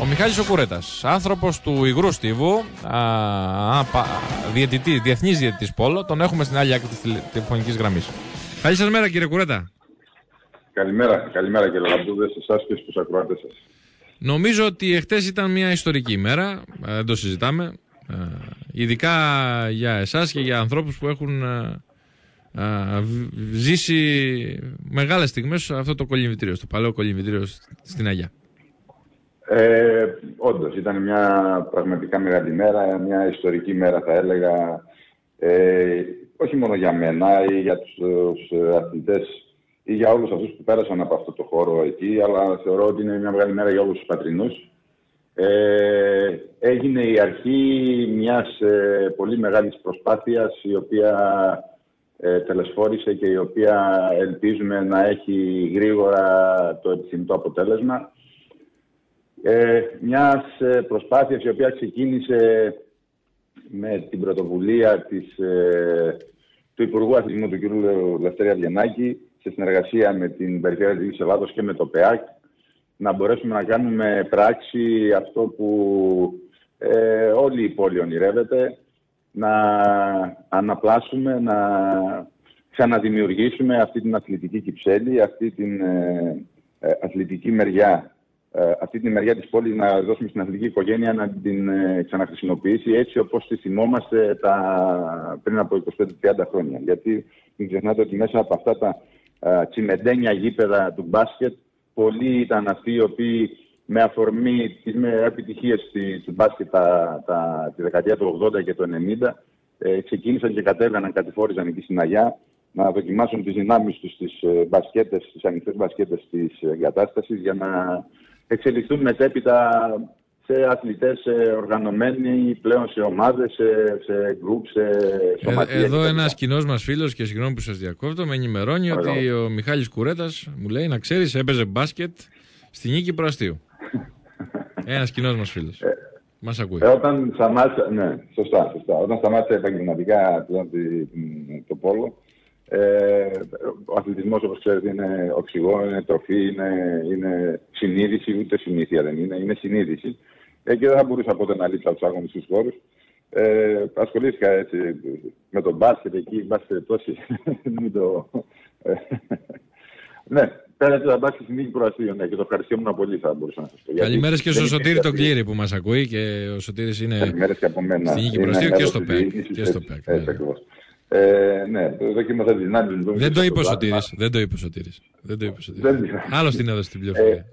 Ο Μιχάλης ο Κουρέτας, άνθρωπος του υγρού στίβου, διεθνής διαιτητής πόλο, τον έχουμε στην άλλη άκρη της τηλεφωνικής γραμμής. Καλή σας μέρα, κύριε Κουρέτα. Καλημέρα κύριε Λαμπούδε, σε εσάς και στους ακροατές σας. Νομίζω ότι εχθές ήταν μια ιστορική ημέρα, δεν το συζητάμε, ειδικά για εσάς και για ανθρώπους που έχουν ζήσει μεγάλες στιγμές σε αυτό το κολυμβητήριο, στο παλαιό κολυμβητήριο στην Αγιά. Όντως, ήταν μια πραγματικά μεγάλη μέρα, μια ιστορική μέρα θα έλεγα, όχι μόνο για μένα ή για τους αθλητές ή για όλους αυτούς που πέρασαν από αυτό το χώρο εκεί, αλλά θεωρώ ότι είναι μια μεγάλη μέρα για όλους τους πατρινούς. Έγινε η αρχή μιας πολύ μεγάλης προσπάθειας, η οποία τελεσφόρησε και η οποία ελπίζουμε να έχει γρήγορα το επιθυμητό αποτέλεσμα. Μιας προσπάθειας η οποία ξεκίνησε με την πρωτοβουλία του Υπουργού Αθλητισμού του κ. Λευτέρη Αβγενάκη, σε συνεργασία με την Περιφέρεια της Ελλάδος και με το ΠΕΑΚ, να μπορέσουμε να κάνουμε πράξη αυτό που όλη η πόλη ονειρεύεται, να αναπλάσουμε, να ξαναδημιουργήσουμε αυτή την αθλητική Κυψέλη, αυτή την αθλητική μεριά, αυτή τη μεριά της πόλης, να δώσουμε στην αθλητική οικογένεια να την ξαναχρησιμοποιήσει έτσι όπως τη θυμόμαστε πριν από 25-30 χρόνια. Γιατί μην ξεχνάτε ότι μέσα από αυτά τα τσιμεντένια γήπεδα του μπάσκετ, πολλοί ήταν αυτοί οι οποίοι με αφορμή τις επιτυχίες του μπάσκετ τη δεκαετία του 80 και του 90 ξεκίνησαν και κατέβαιναν, κατηφόριζαν εκεί στην Αγιά να δοκιμάσουν τις δυνάμεις τους στις ανοιχτές μπασκέτες της εγκατάστασης για να εξελιχθούν μετέπειτα σε αθλητές οργανωμένοι πλέον σε ομάδες, σε γκρουπ, σε σωματεία. Εδώ ένας κοινός μας φίλος, και συγγνώμη που σας διακόπτω, με ενημερώνει ότι ο Μιχάλης Κουρέτας μου λέει, να ξέρεις, έπαιζε μπάσκετ στη Νίκη Προαστίου. Ένας κοινός μας φίλος. Μας ακούει. Όταν σταμάτησα, ναι, σωστά. Όταν σταμάτησα επαγγελματικά το πόλο, ο αθλητισμός, όπως ξέρετε, είναι οξυγόνο, είναι τροφή, είναι συνείδηση, ούτε συνήθεια δεν είναι, είναι συνείδηση. Και δεν θα μπορούσα ποτέ να λείψω από τους αγωνιστικούς χώρους. Ασχολήθηκα έτσι με τον μπάσκετ εκεί, μπάσκετ τόση. Ναι, πέρασε τα μπάσκετ στην Νίκη Προαστίου, ναι, και το ευχαριστήμουν πολύ, θα μπορούσα να σας πω. Καλημέρες και στο Σωτήρη τον Κλήρη που μας ακούει, και ο Σωτήρης είναι στην Νίκη Προαστίου και στο ΠΕΚ. Ναι, δοκίμασα τις δυνάμεις μου. Δεν το είπε ο Σωτήρης. Άλλος την έδωσε την πληροφορία.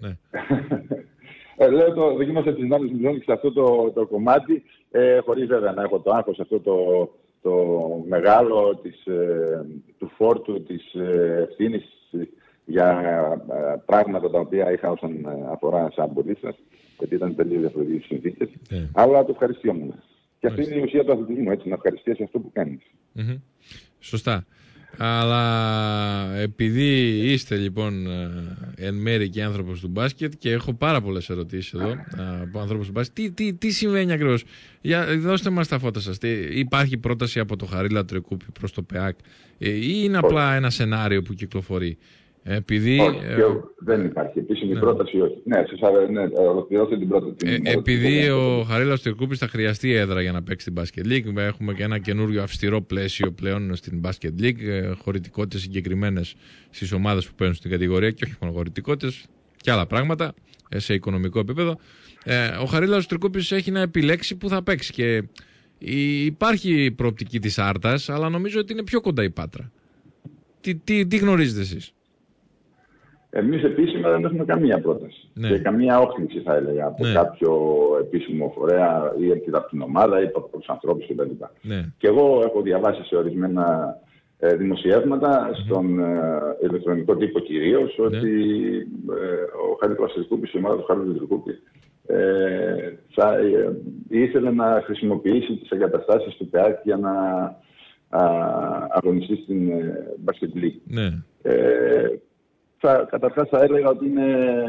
Λέω, δοκίμασα τις δυνάμεις μου σε αυτό το κομμάτι, χωρίς βέβαια να έχω το άγχος αυτό το μεγάλο του φόρτου, της ευθύνης για πράγματα τα οποία είχα όσον αφορά σαν πολίτης, γιατί ήταν τελείως διαφορετικές συνθήκες, αλλά το ευχαριστιόμουν. Και αυτή είναι η ουσία του αθλητισμού, έτσι, να ευχαριστήσει αυτό που κάνεις. Σωστά. Αλλά επειδή είστε λοιπόν εν μέρει και άνθρωπος του μπάσκετ, και έχω πάρα πολλές ερωτήσεις εδώ από ανθρώπους του μπάσκετ, τι συμβαίνει ακριβώς? Δώστε μας τα φώτα σας. Υπάρχει πρόταση από το Χαρίλα Τρικούπη προς το ΠΕΑΚ ή είναι απλά ένα σενάριο που κυκλοφορεί? Όχι, δεν υπάρχει επίσημη πρόταση, όχι. Ναι, ολοκληρώστε την πρόταση. Επειδή ο Χαρίλαος Τρικούπης θα χρειαστεί έδρα για να παίξει την Basket League, έχουμε και ένα καινούριο αυστηρό πλαίσιο πλέον στην Basket League, χωρητικότητες συγκεκριμένες στις ομάδες που παίρνουν στην κατηγορία, και όχι μόνο χωρητικότητες, και άλλα πράγματα σε οικονομικό επίπεδο. Ο Χαρίλαος Τρικούπης έχει να επιλέξει που θα παίξει, και υπάρχει προοπτική της Άρτας, αλλά νομίζω ότι είναι πιο κοντά η Πάτρα. Τι γνωρίζετε εσείς? Εμείς επίσημα δεν έχουμε καμία πρόταση. Ναι. Και καμία όχληση, θα έλεγα, από κάποιο επίσημο φορέα ή από την ομάδα ή από τους ανθρώπους κτλ. Ναι. Και εγώ έχω διαβάσει σε ορισμένα δημοσιεύματα, στον ηλεκτρονικό τύπο κυρίως, ότι ο Χαρίλαος Τρικούπης, η ομάδα του Χαρίλαου Τρικούπη, ήθελε να χρησιμοποιήσει τις εγκαταστάσεις του ΠΕΑΚ για να αγωνιστεί στην Basket League. Ναι. Καταρχάς θα έλεγα ότι είναι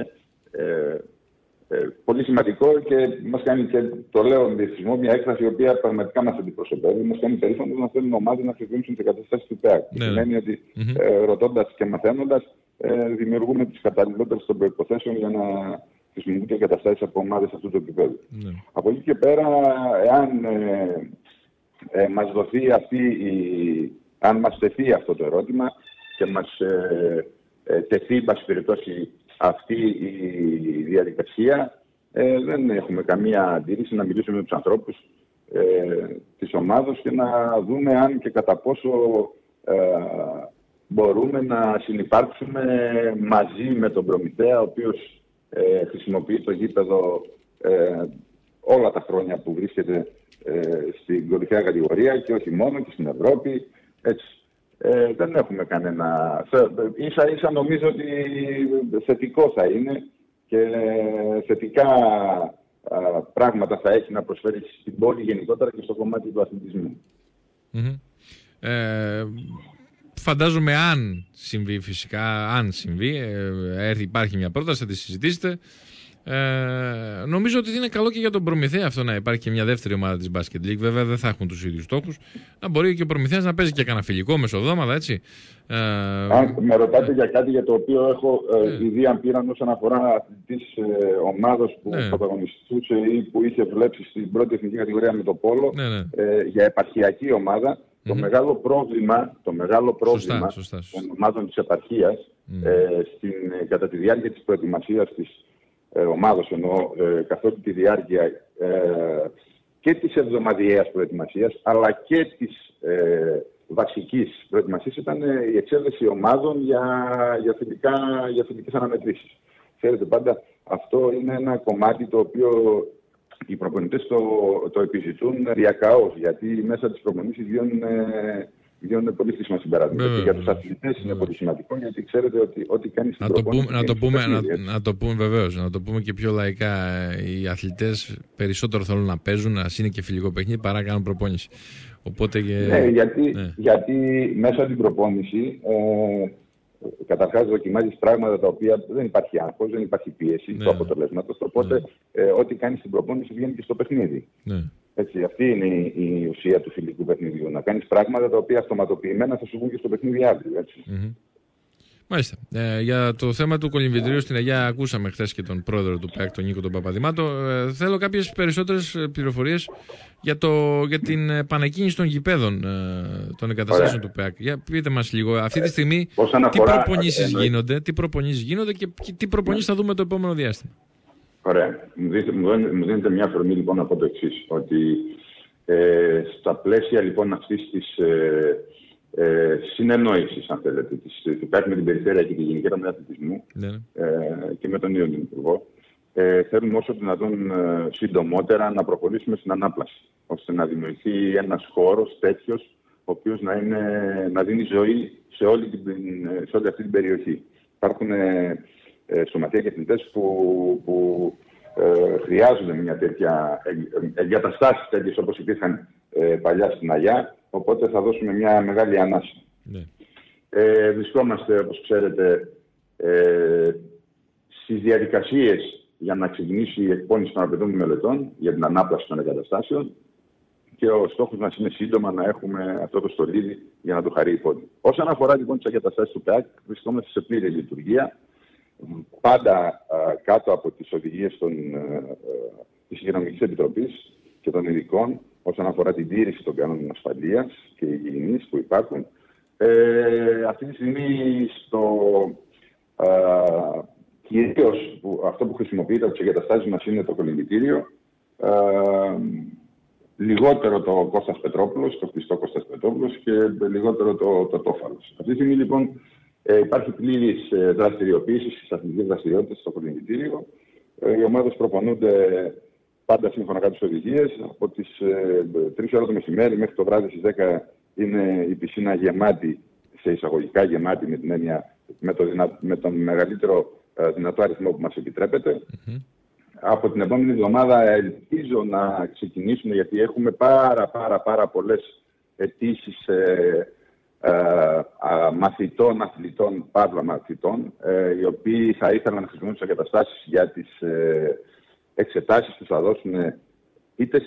πολύ σημαντικό και μας κάνει, και το λέω με διεθνισμό, μια έκφραση η οποία πραγματικά μας αντιπροσωπεύει. Μας κάνει περήφανος να θέλουν ομάδες να χρησιμοποιήσουν τις εγκαταστάσεις του ΠΕΑΚ. Σημαίνει ότι ρωτώντας και μαθαίνοντας δημιουργούμε τις καταλληλότερες των προϋποθέσεων για να χρησιμοποιούνται εγκαταστάσεις από ομάδες αυτού του επίπεδου. Από εκεί και πέρα, εάν μας δοθεί αν μας τεθεί αυτό το ερώτημα και μας τεθεί, εν πάση περιπτώσει, αυτή η διαδικασία, δεν έχουμε καμία αντίρρηση να μιλήσουμε με τους ανθρώπους της ομάδος και να δούμε αν και κατά πόσο μπορούμε να συνυπάρξουμε μαζί με τον προμηθέα, ο οποίος χρησιμοποιεί το γήπεδο όλα τα χρόνια που βρίσκεται στην κορυφαία κατηγορία και όχι μόνο, και στην Ευρώπη. Έτσι. Δεν έχουμε κανένα... Ίσα νομίζω ότι θετικό θα είναι και θετικά πράγματα θα έχει να προσφέρει στην πόλη γενικότερα και στο κομμάτι του αθλητισμού. Φαντάζομαι αν συμβεί, φυσικά, υπάρχει μια πρόταση, θα τη συζητήσετε. Νομίζω ότι είναι καλό και για τον προμηθέα αυτό να υπάρχει και μια δεύτερη ομάδα της Basket League. Βέβαια δεν θα έχουν τους ίδιους στόχους. Να μπορεί και ο προμηθέας να παίζει και κανένα φιλικό μεσοδόματα, έτσι. Αν με ρωτάτε για κάτι για το οποίο έχω ήδη πήραν όσον αφορά αθλητής ομάδος που πρωταγωνιστούσε ή που είχε βλέψει στην πρώτη εθνική κατηγορία με το πόλο, για επαρχιακή ομάδα, το μεγάλο πρόβλημα σωστά. των ομάδων της επαρχίας κατά τη διάρκεια της προετοιμασίας της ομάδος, εννοώ, καθότι τη διάρκεια και της εβδομαδιαίας προετοιμασίας αλλά και της βασικής προετοιμασίας ήταν η εξέλιξη ομάδων για φιλικές αναμετρήσεις. Ξέρετε, πάντα αυτό είναι ένα κομμάτι το οποίο οι προπονητές το επιζητούν διακαώς, γιατί μέσα από τις προπονήσεις βγαίνουν πολύ χρήσιμα συμπεράσματα. Και για τους αθλητές είναι πολύ σημαντικό, γιατί ξέρετε ότι ό,τι κάνει στην προπόνηση... Να το πούμε βεβαίως, να το πούμε και πιο λαϊκά. Οι αθλητές περισσότερο θέλουν να παίζουν, ας είναι και φιλικό παιχνίδι, παρά να κάνουν προπόνηση. Οπότε γιατί μέσα από την προπόνηση καταρχάς δοκιμάζεις πράγματα τα οποία δεν υπάρχει άγχος, δεν υπάρχει πίεση του αποτελέσματος. Οπότε ό,τι κάνεις στην προπόνηση βγαίνει και στο παιχνίδι. Έτσι, αυτή είναι η ουσία του φιλικού παιχνιδιού. Να κάνεις πράγματα τα οποία αυτοματοποιημένα θα σου βγουν και στο παιχνίδι αύριο. Μάλιστα. Για το θέμα του κολυμβητηρίου στην Αγιά, ακούσαμε χθες και τον πρόεδρο του ΠΕΑΚ, τον Νίκο τον Παπαδημάτο. Θέλω κάποιες περισσότερες πληροφορίες για την επανεκκίνηση των γηπέδων των εγκαταστάσεων του ΠΕΑΚ. Για πείτε μας λίγο, αυτή τη στιγμή τι προπονήσεις γίνονται και τι προπονήσεις θα δούμε το επόμενο διάστημα. Ωραία. Μου δίνετε μια αφορμή λοιπόν να πω το εξής, ότι στα πλαίσια λοιπόν αυτής της συνεννόησης, αν θέλετε, του ΠΕΑΚ με την περιφέρεια και τη Γενική Γραμμή Αθλητισμού και με τον ίδιο τον Υπουργό, θέλουμε όσο δυνατόν συντομότερα να προχωρήσουμε στην ανάπλαση, ώστε να δημιουργηθεί ένας χώρος τέτοιος, ο οποίος να δίνει ζωή σε όλη αυτή την περιοχή. Υπάρχουν σωματεία και αθλητές που χρειάζονται μια τέτοια εγκαταστάσεις τέτοιες όπως υπήρχαν παλιά στην Αγιά, οπότε θα δώσουμε μια μεγάλη ανάσα. Βρισκόμαστε, όπως ξέρετε, στις διαδικασίες για να ξεκινήσει η εκπόνηση των απαιτούμενων μελετών για την ανάπλαση των εγκαταστάσεων και ο στόχος μας είναι σύντομα να έχουμε αυτό το στολίδι για να το χαρεί η πόλη. Όσον αφορά λοιπόν τις εγκαταστάσεις του ΠΕΑΚ, βρισκόμαστε σε πλήρη λειτουργία, πάντα κάτω από τις οδηγίες της Υγειονομικής Επιτροπής και των ειδικών όσον αφορά την τήρηση των κανόνων ασφαλείας και υγιεινής που υπάρχουν. Αυτή τη στιγμή κυρίως αυτό που χρησιμοποιείται από τις εγκαταστάσεις μας είναι το κολυμβητήριο, λιγότερο το Κώστας Πετρόπουλος, το κλειστό Κώστας Πετρόπουλος και λιγότερο το Τόφαλος. Αυτή τη στιγμή λοιπόν υπάρχει πλήρης δραστηριοποίηση στις αθλητικές δραστηριότητες στο κολυμβητήριο. Οι ομάδες προπονούνται πάντα σύμφωνα με τις οδηγίες. Από τις 3 ώρα το μεσημέρι μέχρι το βράδυ στις 10 είναι η πισίνα γεμάτη, σε εισαγωγικά γεμάτη με την έννοια με τον μεγαλύτερο δυνατό αριθμό που μας επιτρέπεται. Από την επόμενη εβδομάδα ελπίζω να ξεκινήσουμε, γιατί έχουμε πάρα πολλές αιτήσεις μαθητών, αθλητών, παύλα μαθητών, οι οποίοι θα ήθελαν να χρησιμοποιούν τις εγκαταστάσεις για τις εξετάσεις που θα δώσουν είτε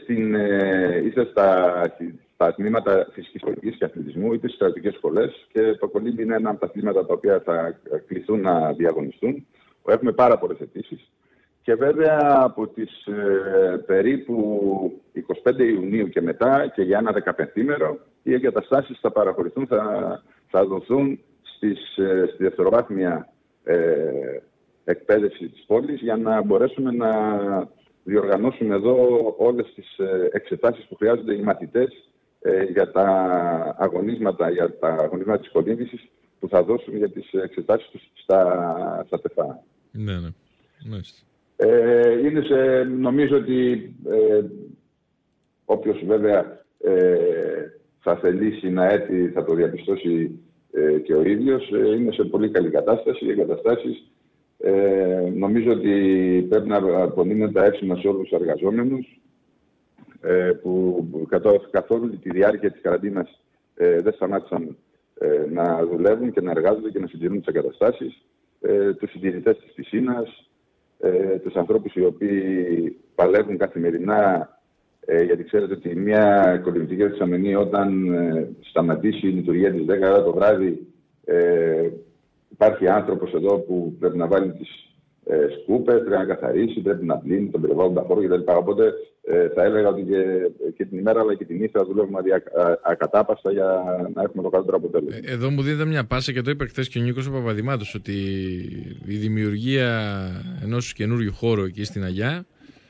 στα τμήματα φυσικής πολιτικής και αθλητισμού, είτε στις στρατιωτικές σχολές. Και το κολύμπι είναι ένα από τα τμήματα τα οποία θα κληθούν να διαγωνιστούν. Έχουμε πάρα πολλές αιτήσεις. Και βέβαια από τις περίπου 25 Ιουνίου και μετά και για ένα 15μέρο οι εγκαταστάσεις θα παραχωρηθούν, θα δοθούν στη δευτεροβάθμια εκπαίδευση της πόλης για να μπορέσουμε να διοργανώσουμε εδώ όλες τις εξετάσεις που χρειάζονται οι μαθητές για τα αγωνίσματα της κολύμβησης που θα δώσουν για τις εξετάσεις τους στα ΤΕΦΑ. Ναι. Νομίζω ότι όποιος βέβαια θα θελήσει να έρθει θα το διαπιστώσει και ο ίδιος. Είναι σε πολύ καλή κατάσταση οι εγκαταστάσεις. Νομίζω ότι πρέπει να απομείνουν τα εύσημα σε όλους τους εργαζόμενους που καθ' όλη τη διάρκεια της καραντίνας δεν σταμάτησαν να δουλεύουν και να εργάζονται και να συντηρούν τις εγκαταστάσεις, τους συντηρητές της πισίνας, τους ανθρώπους οι οποίοι παλεύουν καθημερινά, γιατί ξέρετε ότι μια κολυμβητική δεξαμενή όταν σταματήσει η λειτουργία της 10 το βράδυ, υπάρχει άνθρωπος εδώ που πρέπει να βάλει τις σκούπες, πρέπει να καθαρίσει, πρέπει να πλύνει τον περιβάλλοντα χώρο κτλ. Οπότε θα έλεγα ότι και την ημέρα αλλά και την νύχτα δουλεύουμε ακατάπαστα για να έχουμε το καλύτερο αποτέλεσμα. Εδώ μου δίνεται μια πάσα και το είπε χθες και ο Νίκος ο Παπαδημάτος, ότι η δημιουργία ενός καινούριου χώρου εκεί στην Αγιά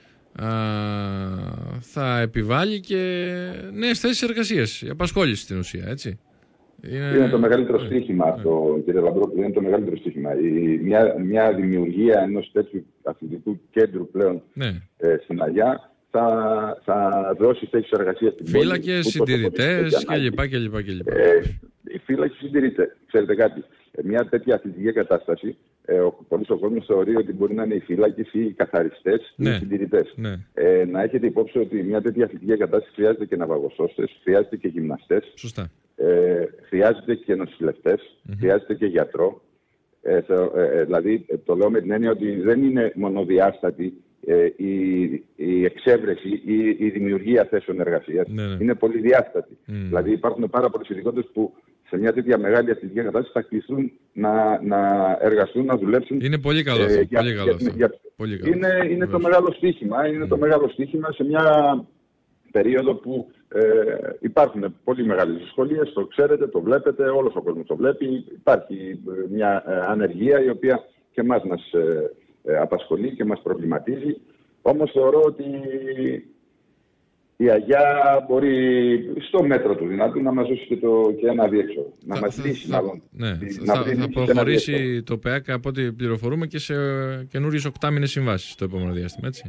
θα επιβάλλει και νέες θέσεις εργασίας, η απασχόληση στην ουσία, έτσι. Είναι το μεγαλύτερο στοίχημα αυτό, κύριε Λαμπρόπουλο, είναι το μεγαλύτερο στοίχημα. Μια δημιουργία ενός τέτοιου αθλητικού κέντρου πλέον στην Αγιά θα δώσει θέσεις εργασίας στην πόλη. Φύλακες, συντηρητές κλπ. Οι φύλακες συντηρητές. Ξέρετε κάτι, μια τέτοια αθλητική κατάσταση, πολλοί ο κόσμος θεωρεί ότι μπορεί να είναι οι φύλακες ή οι καθαριστές ή οι συντηρητές. Να έχετε υπόψη ότι μια τέτοια αθλητική κατάσταση χρειάζεται και ναυαγοσώστες, χρειάζεται και γυμναστές. Σωστά. Χρειάζεται και νοσηλευτές, χρειάζεται και γιατρό. Δηλαδή, το λέω με την έννοια ότι δεν είναι μονοδιάστατη η εξέβρεση ή η δημιουργία θέσεων εργασίας. Είναι πολυδιάστατη. Δηλαδή, υπάρχουν πάρα πολλές ειδικότητες που σε μια τέτοια μεγάλη αθλητική κατάσταση θα κληθούν να εργαστούν, να δουλέψουν. Είναι πολύ καλό αυτό. Είναι το μεγάλο στοίχημα. Είναι το μεγάλο στοίχημα σε μια περίοδο που υπάρχουν πολύ μεγάλες δυσκολίες, το ξέρετε, το βλέπετε, όλος ο κόσμος το βλέπει. Υπάρχει μια ανεργία η οποία και εμάς μας απασχολεί και μας προβληματίζει. Όμως θεωρώ ότι η Αγιά μπορεί στο μέτρο του δυνατού να μας δώσει και ένα διέξοδο. Να μας λύσει μάλλον. Θα προχωρήσει το ΠΕΑΚ από ό,τι πληροφορούμε και σε καινούριες 8μηνες συμβάσεις στο επόμενο διάστημα, έτσι.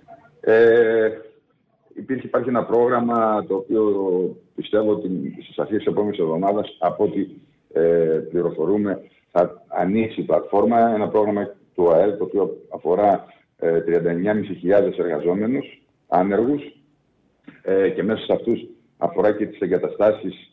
Υπάρχει ένα πρόγραμμα το οποίο πιστεύω ότι στις αρχές της επόμενης εβδομάδας, από ό,τι πληροφορούμε, θα ανοίξει η πλατφόρμα. Ένα πρόγραμμα του ΑΕΛ το οποίο αφορά 39.500 εργαζόμενους άνεργους και μέσα σε αυτούς αφορά και τις εγκαταστάσεις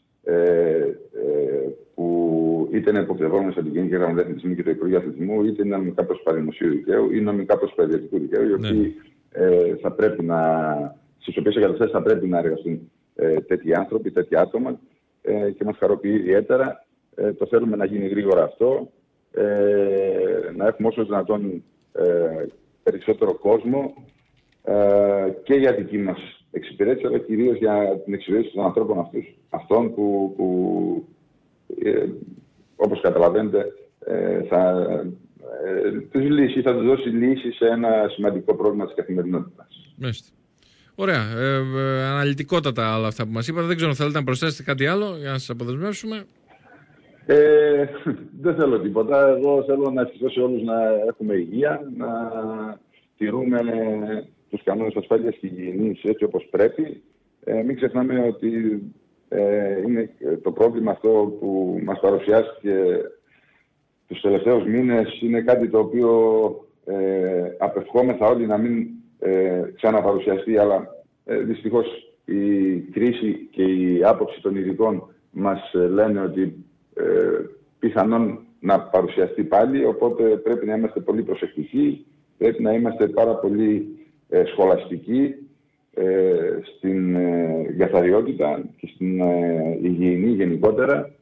που είτε είναι υποπτευόμενες από την Γενική Γραμματεία Αθλητισμού και το Υπουργείο Αθλητισμού, είτε είναι νομικά πρόσωπα δημοσίου δικαίου ή νομικά πρόσωπα ιδιωτικού δικαίου, οι οποίοι θα πρέπει στις οποίες εγκαταστάσεις θα πρέπει να εργαστούν τέτοιοι άνθρωποι, τέτοια άτομα και μας χαροποιεί ιδιαίτερα. Το θέλουμε να γίνει γρήγορα αυτό, να έχουμε όσο δυνατόν περισσότερο κόσμο και για δική μας εξυπηρέτηση, αλλά κυρίως για την εξυπηρέτηση των ανθρώπων αυτών που όπως καταλαβαίνετε θα τους δώσει λύση σε ένα σημαντικό πρόβλημα της καθημερινότητας. Ωραία. Αναλυτικότατα όλα αυτά που μας είπατε. Δεν ξέρω, θέλετε να προσθέσετε κάτι άλλο για να σας αποδεσμεύσουμε? Δεν θέλω τίποτα. Εγώ θέλω να ευχηθώ σε όλους να έχουμε υγεία, να τηρούμε τους κανόνες ασφάλειας και υγιεινής έτσι όπως πρέπει. Μην ξεχνάμε ότι είναι το πρόβλημα αυτό που μας παρουσιάστηκε τους τελευταίους μήνες. Είναι κάτι το οποίο απευχόμεθα όλοι να μην ξαναπαρουσιαστεί, αλλά δυστυχώς η κρίση και η άποψη των ειδικών μας λένε ότι πιθανόν να παρουσιαστεί πάλι, οπότε πρέπει να είμαστε πολύ προσεκτικοί, πρέπει να είμαστε πάρα πολύ σχολαστικοί στην καθαριότητα και στην υγιεινή γενικότερα.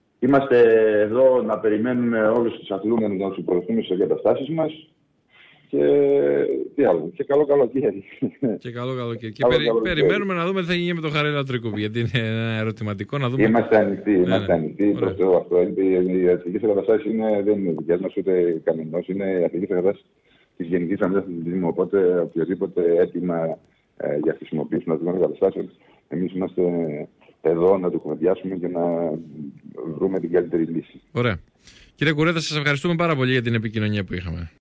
Είμαστε εδώ να περιμένουμε όλους τους αθλούμενους να τους υποδεχθούμε στις εγκαταστάσεις μας και τι άλλο, και καλό καλοκαίρι. Και καλό καλοκαίρι. Και περιμένουμε να δούμε τι θα γίνει με τον Χαρέλαο Τρικούπη, γιατί είναι ένα ερωτηματικό να δούμε. Είμαστε ανοιχτοί. Προς Θεού αυτό. Οι αθλητικές εγκαταστάσεις δεν είναι δικές μας ούτε κανενός. Είναι οι αθλητικές εγκαταστάσεις της Γενικής Γραμμής Αθλητισμού. Οπότε οποιοδήποτε έτοιμα για χρησιμοποίηση των αθλητικών εγκαταστάσεων, εμείς είμαστε εδώ να το κουβεντιάσουμε και να βρούμε την καλύτερη λύση. Ωραία. Κύριε Κουρέτα, σας ευχαριστούμε πάρα πολύ για την επικοινωνία που είχαμε.